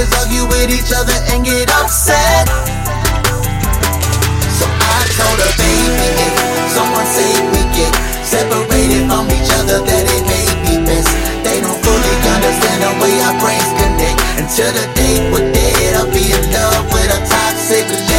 always argue with each other and get upset. So I told her, baby, if someone saved me, get separated from each other, that it may be best. They don't fully understand the way our brains connect. Until the day we're dead, I'll be in love with a toxic